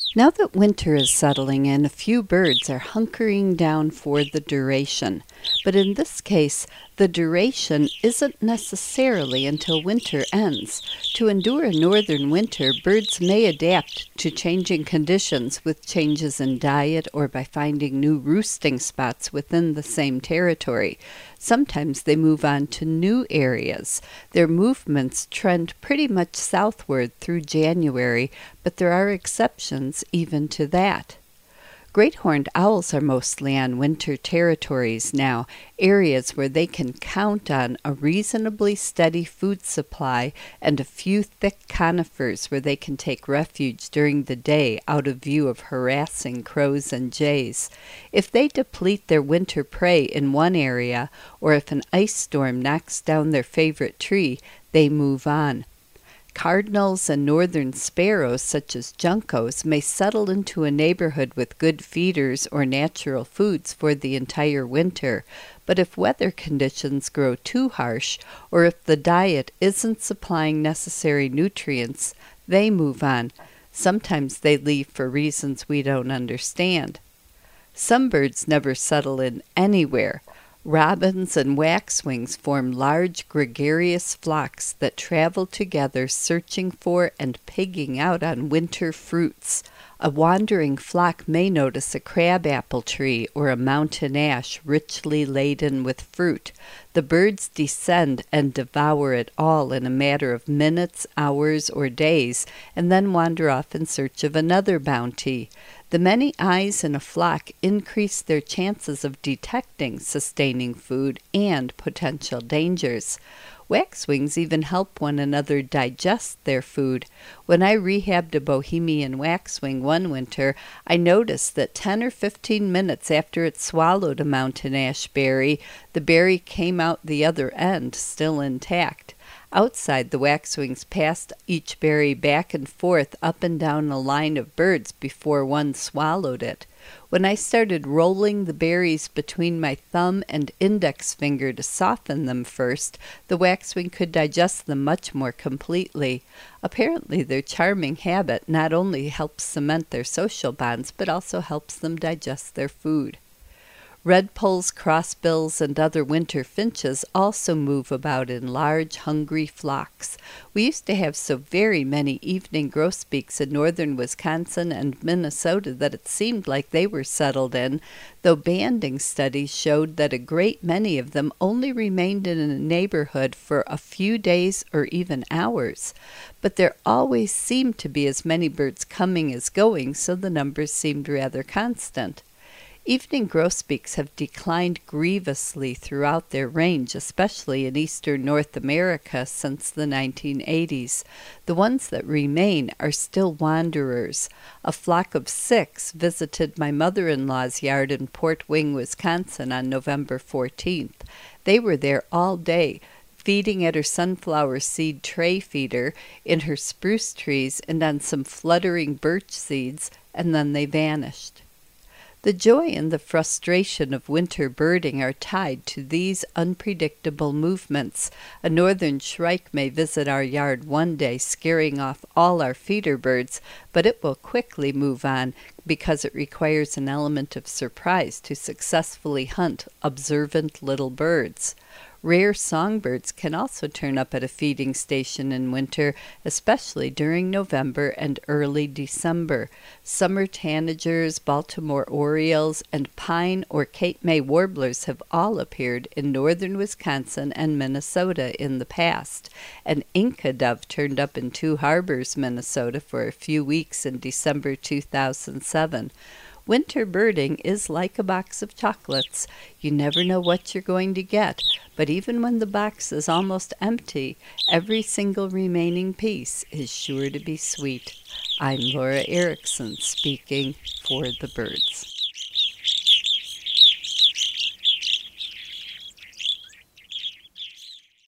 Now that winter is settling in, a few birds are hunkering down for the duration. But in this case, the duration isn't necessarily until winter ends. To endure a northern winter, birds may adapt to changing conditions with changes in diet or by finding new roosting spots within the same territory. Sometimes they move on to new areas. Their movements trend pretty much southward through January, but there are exceptions even to that. Great horned owls are mostly on winter territories now, areas where they can count on a reasonably steady food supply and a few thick conifers where they can take refuge during the day out of view of harassing crows and jays. If they deplete their winter prey in one area, or if an ice storm knocks down their favorite tree, they move on. Cardinals and northern sparrows, such as juncos, may settle into a neighborhood with good feeders or natural foods for the entire winter, but if weather conditions grow too harsh, or if the diet isn't supplying necessary nutrients, they move on. Sometimes they leave for reasons we don't understand. Some birds never settle in anywhere. Robins and waxwings form large gregarious flocks that travel together searching for and pigging out on winter fruits. A wandering flock may notice a crabapple tree or a mountain ash richly laden with fruit. The birds descend and devour it all in a matter of minutes, hours, or days, and then wander off in search of another bounty. The many eyes in a flock increase their chances of detecting sustaining food and potential dangers. Waxwings even help one another digest their food. When I rehabbed a Bohemian waxwing one winter, I noticed that 10 or 15 minutes after it swallowed a mountain ash berry, the berry came out the other end, still intact. Outside, the waxwings passed each berry back and forth up and down a line of birds before one swallowed it. When I started rolling the berries between my thumb and index finger to soften them first, the waxwing could digest them much more completely. Apparently, their charming habit not only helps cement their social bonds, but also helps them digest their food. Redpolls, crossbills, and other winter finches also move about in large, hungry flocks. We used to have so very many evening grosbeaks in northern Wisconsin and Minnesota that it seemed like they were settled in, though banding studies showed that a great many of them only remained in a neighborhood for a few days or even hours. But there always seemed to be as many birds coming as going, so the numbers seemed rather constant. Evening grosbeaks have declined grievously throughout their range, especially in eastern North America since the 1980s. The ones that remain are still wanderers. A flock of 6 visited my mother-in-law's yard in Port Wing, Wisconsin on November 14th. They were there all day, feeding at her sunflower seed tray feeder, in her spruce trees, and on some fluttering birch seeds, and then they vanished. The joy and the frustration of winter birding are tied to these unpredictable movements. A northern shrike may visit our yard one day, scaring off all our feeder birds, but it will quickly move on because it requires an element of surprise to successfully hunt observant little birds. Rare songbirds can also turn up at a feeding station in winter, especially during November and early December. Summer tanagers, Baltimore orioles, and pine or Cape May warblers have all appeared in northern Wisconsin and Minnesota in the past. An Inca dove turned up in Two Harbors, Minnesota for a few weeks in December 2007. Winter birding is like a box of chocolates. You never know what you're going to get, but even when the box is almost empty, every single remaining piece is sure to be sweet. I'm Laura Erickson, speaking for the birds.